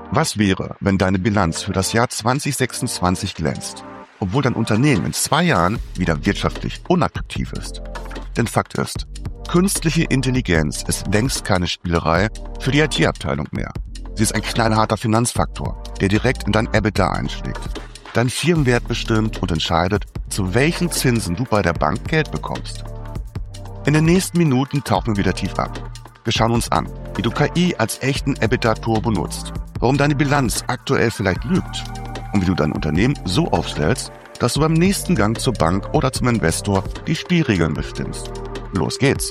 Was wäre, wenn deine Bilanz für das Jahr 2026 glänzt, obwohl dein Unternehmen in 2 Jahren wieder wirtschaftlich unattraktiv ist? Denn Fakt ist, künstliche Intelligenz ist längst keine Spielerei für die IT-Abteilung mehr. Sie ist ein knallharter Finanzfaktor, der direkt in dein EBITDA einschlägt. Dein Firmenwert bestimmt und entscheidet, zu welchen Zinsen du bei der Bank Geld bekommst. In den nächsten Minuten tauchen wir wieder tief ab. Wir schauen uns an, wie du KI als echten EBITDA-Turbo nutzt, warum deine Bilanz aktuell vielleicht lügt und wie du dein Unternehmen so aufstellst, dass du beim nächsten Gang zur Bank oder zum Investor die Spielregeln bestimmst. Los geht's!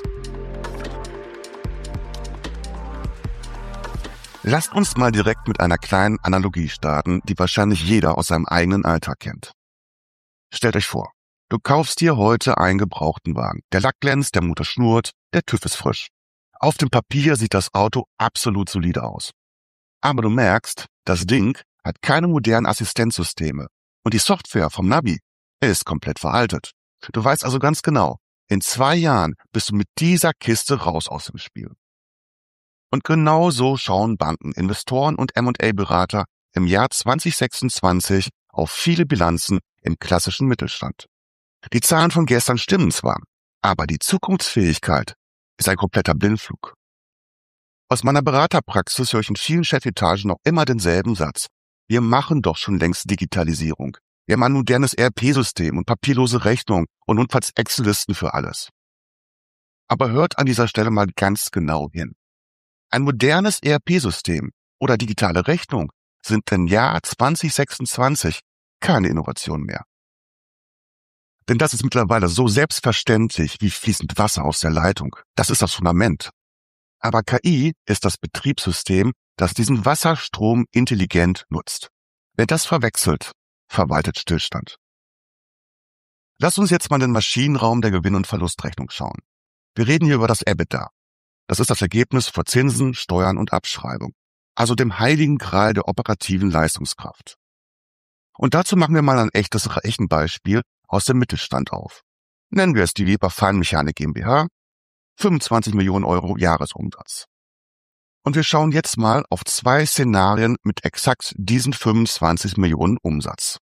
Lasst uns mal direkt mit einer kleinen Analogie starten, die wahrscheinlich jeder aus seinem eigenen Alltag kennt. Stellt euch vor, du kaufst dir heute einen gebrauchten Wagen. Der Lack glänzt, der Motor schnurrt, der TÜV ist frisch. Auf dem Papier sieht das Auto absolut solide aus. Aber du merkst, das Ding hat keine modernen Assistenzsysteme und die Software vom Navi ist komplett veraltet. Du weißt also ganz genau, in 2 Jahren bist du mit dieser Kiste raus aus dem Spiel. Und genau so schauen Banken, Investoren und M&A-Berater im Jahr 2026 auf viele Bilanzen im klassischen Mittelstand. Die Zahlen von gestern stimmen zwar, aber die Zukunftsfähigkeit ist ein kompletter Blindflug. Aus meiner Beraterpraxis höre ich in vielen Chefetagen noch immer denselben Satz. Wir machen doch schon längst Digitalisierung. Wir haben ein modernes ERP-System und papierlose Rechnungen und notfalls Excel-Listen für alles. Aber hört an dieser Stelle mal ganz genau hin. Ein modernes ERP-System oder digitale Rechnung sind im Jahr 2026 keine Innovation mehr. Denn das ist mittlerweile so selbstverständlich wie fließend Wasser aus der Leitung. Das ist das Fundament. Aber KI ist das Betriebssystem, das diesen Wasserstrom intelligent nutzt. Wer das verwechselt, verwaltet Stillstand. Lass uns jetzt mal in den Maschinenraum der Gewinn- und Verlustrechnung schauen. Wir reden hier über das EBITDA. Das ist das Ergebnis vor Zinsen, Steuern und Abschreibung, also dem heiligen Gral der operativen Leistungskraft. Und dazu machen wir mal ein echtes Rechenbeispiel aus dem Mittelstand auf. Nennen wir es die Weber Feinmechanik GmbH, 25 Millionen Euro Jahresumsatz. Und wir schauen jetzt mal auf 2 Szenarien mit exakt diesen 25 Millionen Umsatz.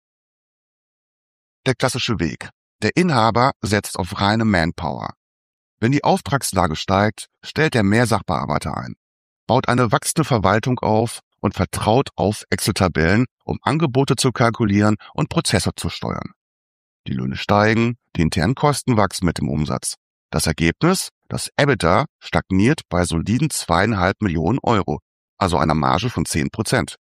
Der klassische Weg. Der Inhaber setzt auf reine Manpower. Wenn die Auftragslage steigt, stellt er mehr Sachbearbeiter ein, baut eine wachsende Verwaltung auf und vertraut auf Excel-Tabellen, um Angebote zu kalkulieren und Prozesse zu steuern. Die Löhne steigen, die internen Kosten wachsen mit dem Umsatz. Das Ergebnis, das EBITDA, stagniert bei soliden 2,5 Millionen Euro, also einer Marge von 10%.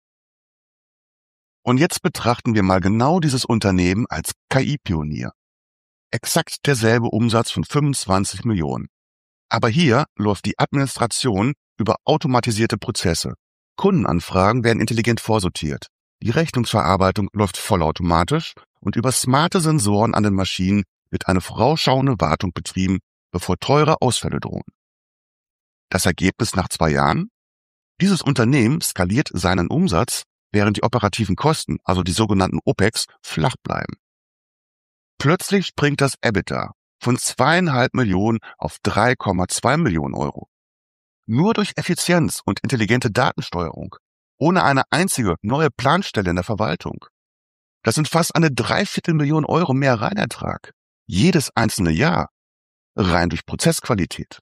Und jetzt betrachten wir mal genau dieses Unternehmen als KI-Pionier. Exakt derselbe Umsatz von 25 Millionen. Aber hier läuft die Administration über automatisierte Prozesse. Kundenanfragen werden intelligent vorsortiert. Die Rechnungsverarbeitung läuft vollautomatisch und über smarte Sensoren an den Maschinen wird eine vorausschauende Wartung betrieben, bevor teure Ausfälle drohen. Das Ergebnis nach 2 Jahren? Dieses Unternehmen skaliert seinen Umsatz, während die operativen Kosten, also die sogenannten OPEX, flach bleiben. Plötzlich springt das EBITDA von 2,5 Millionen auf 3,2 Millionen Euro. Nur durch Effizienz und intelligente Datensteuerung, ohne eine einzige neue Planstelle in der Verwaltung. Das sind fast eine 3/4 Million Euro mehr Reinertrag. Jedes einzelne Jahr. Rein durch Prozessqualität.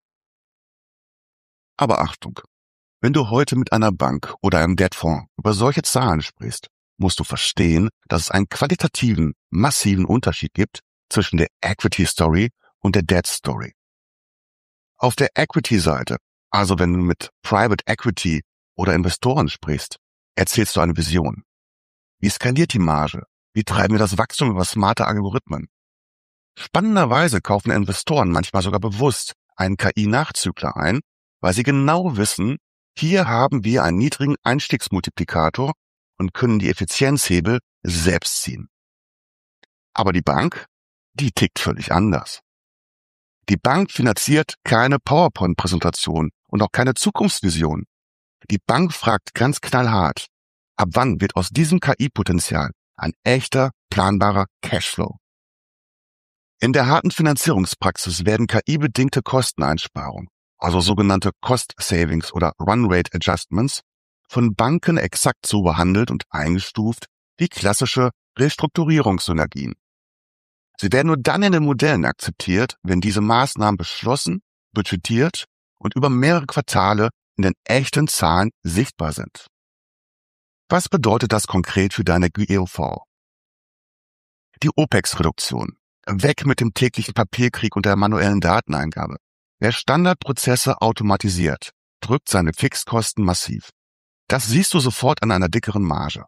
Aber Achtung, wenn du heute mit einer Bank oder einem Debtfonds über solche Zahlen sprichst, musst du verstehen, dass es einen qualitativen, massiven Unterschied gibt zwischen der Equity Story und der Debt Story. Auf der Equity-Seite, also wenn du mit Private Equity oder Investoren sprichst, erzählst du eine Vision. Wie skaliert die Marge? Wie treiben wir das Wachstum über smarte Algorithmen? Spannenderweise kaufen Investoren manchmal sogar bewusst einen KI-Nachzügler ein, weil sie genau wissen, hier haben wir einen niedrigen Einstiegsmultiplikator und können die Effizienzhebel selbst ziehen. Aber die Bank, die tickt völlig anders. Die Bank finanziert keine PowerPoint-Präsentation und auch keine Zukunftsvision. Die Bank fragt ganz knallhart, ab wann wird aus diesem KI-Potenzial ein echter, planbarer Cashflow? In der harten Finanzierungspraxis werden KI-bedingte Kosteneinsparungen, also sogenannte Cost Savings oder Run Rate Adjustments, von Banken exakt so behandelt und eingestuft wie klassische Restrukturierungssynergien. Sie werden nur dann in den Modellen akzeptiert, wenn diese Maßnahmen beschlossen, budgetiert und über mehrere Quartale in den echten Zahlen sichtbar sind. Was bedeutet das konkret für deine GEOV? Die OPEX-Reduktion. Weg mit dem täglichen Papierkrieg und der manuellen Dateneingabe. Wer Standardprozesse automatisiert, drückt seine Fixkosten massiv. Das siehst du sofort an einer dickeren Marge.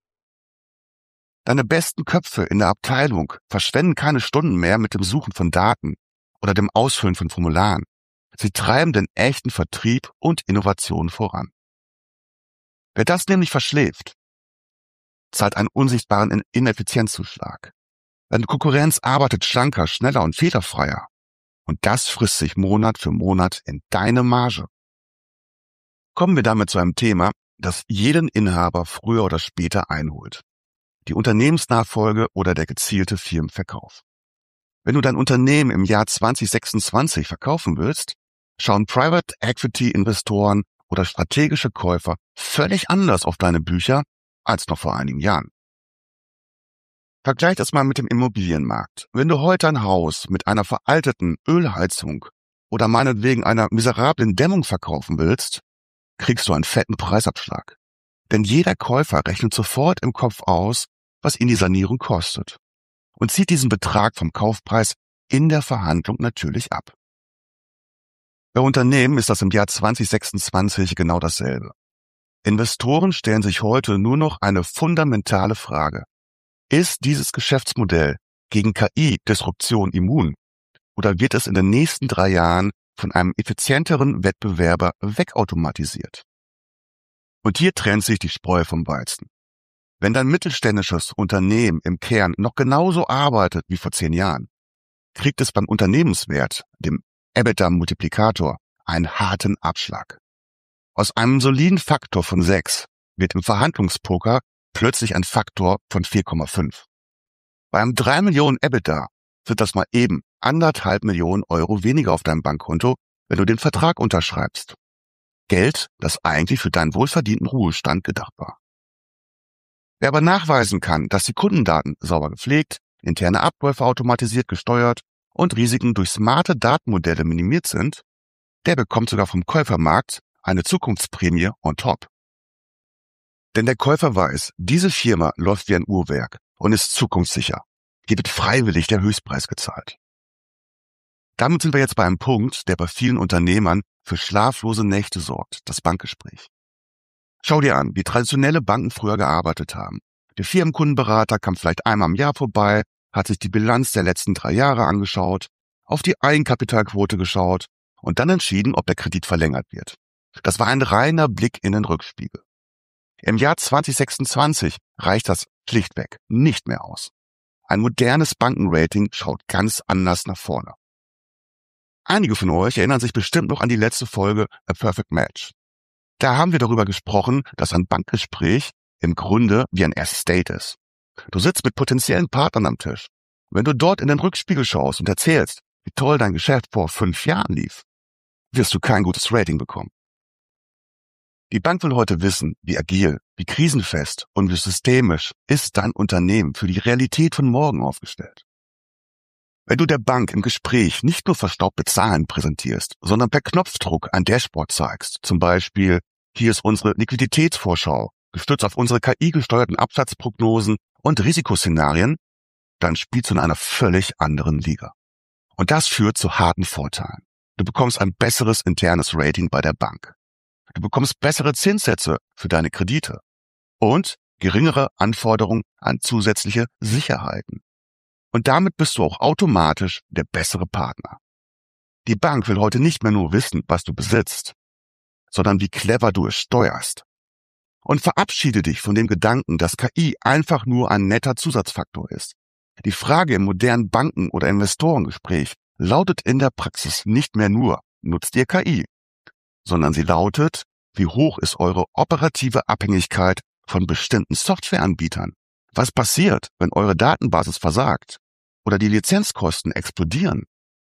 Deine besten Köpfe in der Abteilung verschwenden keine Stunden mehr mit dem Suchen von Daten oder dem Ausfüllen von Formularen. Sie treiben den echten Vertrieb und Innovation voran. Wer das nämlich verschläft, zahlt einen unsichtbaren Ineffizienzzuschlag. Deine Konkurrenz arbeitet schlanker, schneller und fehlerfreier. Und das frisst sich Monat für Monat in deine Marge. Kommen wir damit zu einem Thema, das jeden Inhaber früher oder später einholt. Die Unternehmensnachfolge oder der gezielte Firmenverkauf. Wenn du dein Unternehmen im Jahr 2026 verkaufen willst, schauen Private Equity Investoren oder strategische Käufer völlig anders auf deine Bücher als noch vor einigen Jahren. Vergleich das mal mit dem Immobilienmarkt. Wenn du heute ein Haus mit einer veralteten Ölheizung oder meinetwegen einer miserablen Dämmung verkaufen willst, kriegst du einen fetten Preisabschlag. Denn jeder Käufer rechnet sofort im Kopf aus, was ihn die Sanierung kostet und zieht diesen Betrag vom Kaufpreis in der Verhandlung natürlich ab. Bei Unternehmen ist das im Jahr 2026 genau dasselbe. Investoren stellen sich heute nur noch eine fundamentale Frage. Ist dieses Geschäftsmodell gegen KI-Disruption immun oder wird es in den nächsten 3 Jahren von einem effizienteren Wettbewerber wegautomatisiert? Und hier trennt sich die Spreu vom Weizen. Wenn dein mittelständisches Unternehmen im Kern noch genauso arbeitet wie vor 10 Jahren, kriegt es beim Unternehmenswert, dem EBITDA-Multiplikator, einen harten Abschlag. Aus einem soliden Faktor von 6 wird im Verhandlungspoker plötzlich ein Faktor von 4,5. Bei einem 3 Millionen EBITDA sind das mal eben 1,5 Millionen Euro weniger auf deinem Bankkonto, wenn du den Vertrag unterschreibst. Geld, das eigentlich für deinen wohlverdienten Ruhestand gedacht war. Wer aber nachweisen kann, dass die Kundendaten sauber gepflegt, interne Abläufe automatisiert gesteuert und Risiken durch smarte Datenmodelle minimiert sind, der bekommt sogar vom Käufermarkt eine Zukunftsprämie on top. Denn der Käufer weiß, diese Firma läuft wie ein Uhrwerk und ist zukunftssicher. Hier wird freiwillig der Höchstpreis gezahlt. Damit sind wir jetzt bei einem Punkt, der bei vielen Unternehmern für schlaflose Nächte sorgt, das Bankgespräch. Schau dir an, wie traditionelle Banken früher gearbeitet haben. Der Firmenkundenberater kam vielleicht einmal im Jahr vorbei, hat sich die Bilanz der letzten 3 Jahre angeschaut, auf die Eigenkapitalquote geschaut und dann entschieden, ob der Kredit verlängert wird. Das war ein reiner Blick in den Rückspiegel. Im Jahr 2026 reicht das schlichtweg nicht mehr aus. Ein modernes Bankenrating schaut ganz anders nach vorne. Einige von euch erinnern sich bestimmt noch an die letzte Folge A Perfect Match. Da haben wir darüber gesprochen, dass ein Bankgespräch im Grunde wie ein erstes Date ist. Du sitzt mit potenziellen Partnern am Tisch. Wenn du dort in den Rückspiegel schaust und erzählst, wie toll dein Geschäft vor 5 Jahren lief, wirst du kein gutes Rating bekommen. Die Bank will heute wissen, wie agil, wie krisenfest und wie systemisch ist dein Unternehmen für die Realität von morgen aufgestellt. Wenn du der Bank im Gespräch nicht nur verstaubte Zahlen präsentierst, sondern per Knopfdruck ein Dashboard zeigst, zum Beispiel, hier ist unsere Liquiditätsvorschau, gestützt auf unsere KI-gesteuerten Absatzprognosen und Risikoszenarien, dann spielst du in einer völlig anderen Liga. Und das führt zu harten Vorteilen. Du bekommst ein besseres internes Rating bei der Bank. Du bekommst bessere Zinssätze für deine Kredite und geringere Anforderungen an zusätzliche Sicherheiten. Und damit bist du auch automatisch der bessere Partner. Die Bank will heute nicht mehr nur wissen, was du besitzt, sondern wie clever du es steuerst. Und verabschiede dich von dem Gedanken, dass KI einfach nur ein netter Zusatzfaktor ist. Die Frage im modernen Banken- oder Investorengespräch lautet in der Praxis nicht mehr nur, nutzt ihr KI, sondern sie lautet, wie hoch ist eure operative Abhängigkeit von bestimmten Softwareanbietern? Was passiert, wenn eure Datenbasis versagt oder die Lizenzkosten explodieren?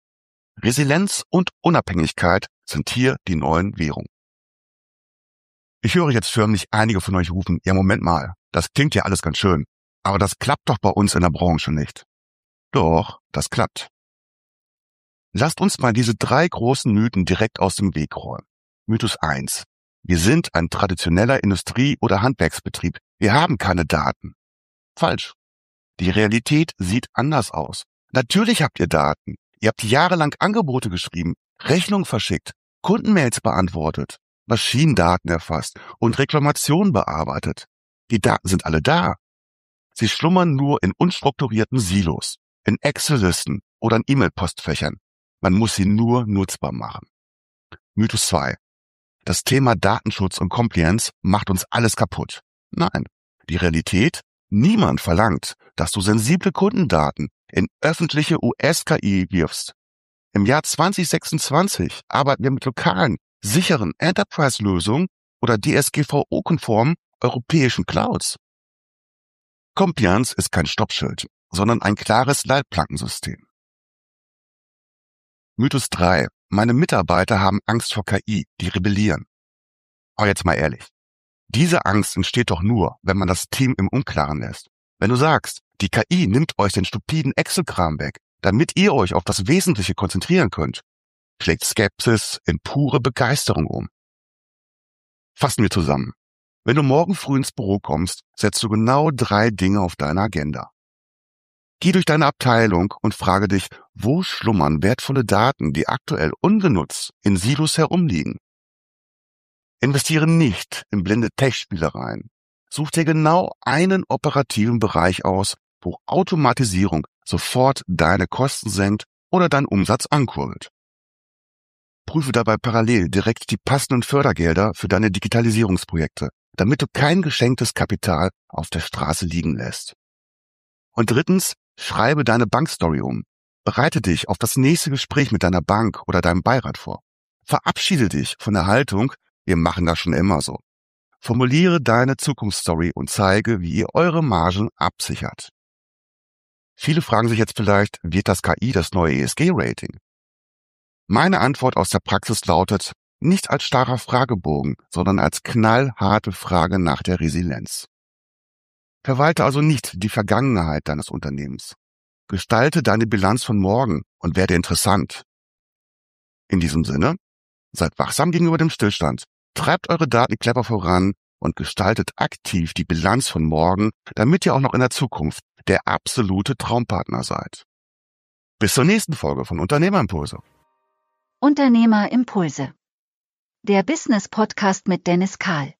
Resilienz und Unabhängigkeit sind hier die neuen Währungen. Ich höre jetzt förmlich einige von euch rufen, ja Moment mal, das klingt ja alles ganz schön, aber das klappt doch bei uns in der Branche nicht. Doch, das klappt. Lasst uns mal diese 3 großen Mythen direkt aus dem Weg räumen. Mythos 1. Wir sind ein traditioneller Industrie- oder Handwerksbetrieb. Wir haben keine Daten. Falsch. Die Realität sieht anders aus. Natürlich habt ihr Daten. Ihr habt jahrelang Angebote geschrieben, Rechnungen verschickt, Kundenmails beantwortet, Maschinendaten erfasst und Reklamationen bearbeitet. Die Daten sind alle da. Sie schlummern nur in unstrukturierten Silos, in Excel-Listen oder in E-Mail-Postfächern. Man muss sie nur nutzbar machen. Mythos 2. Das Thema Datenschutz und Compliance macht uns alles kaputt. Nein, die Realität: niemand verlangt, dass du sensible Kundendaten in öffentliche US-KI wirfst. Im Jahr 2026 arbeiten wir mit lokalen, sicheren Enterprise-Lösungen oder DSGVO-konformen europäischen Clouds. Compliance ist kein Stoppschild, sondern ein klares Leitplankensystem. Mythos 3. Meine Mitarbeiter haben Angst vor KI, die rebellieren. Aber jetzt mal ehrlich. Diese Angst entsteht doch nur, wenn man das Team im Unklaren lässt. Wenn du sagst, die KI nimmt euch den stupiden Excel-Kram weg, damit ihr euch auf das Wesentliche konzentrieren könnt, schlägt Skepsis in pure Begeisterung um. Fassen wir zusammen. Wenn du morgen früh ins Büro kommst, setzt du genau 3 Dinge auf deine Agenda. Geh durch deine Abteilung und frage dich, wo schlummern wertvolle Daten, die aktuell ungenutzt in Silos herumliegen. Investiere nicht in blinde Tech-Spielereien. Such dir genau einen operativen Bereich aus, wo Automatisierung sofort deine Kosten senkt oder deinen Umsatz ankurbelt. Prüfe dabei parallel direkt die passenden Fördergelder für deine Digitalisierungsprojekte, damit du kein geschenktes Kapital auf der Straße liegen lässt. Und 3. Schreibe deine Bankstory um. Bereite dich auf das nächste Gespräch mit deiner Bank oder deinem Beirat vor. Verabschiede dich von der Haltung, wir machen das schon immer so. Formuliere deine Zukunftsstory und zeige, wie ihr eure Margen absichert. Viele fragen sich jetzt vielleicht, wird das KI das neue ESG-Rating? Meine Antwort aus der Praxis lautet, nicht als starrer Fragebogen, sondern als knallharte Frage nach der Resilienz. Verwalte also nicht die Vergangenheit deines Unternehmens. Gestalte deine Bilanz von morgen und werde interessant. In diesem Sinne, seid wachsam gegenüber dem Stillstand, treibt eure Daten clever voran und gestaltet aktiv die Bilanz von morgen, damit ihr auch noch in der Zukunft der absolute Traumpartner seid. Bis zur nächsten Folge von Unternehmerimpulse. Unternehmerimpulse. Der Business-Podcast mit Dennis Kahl.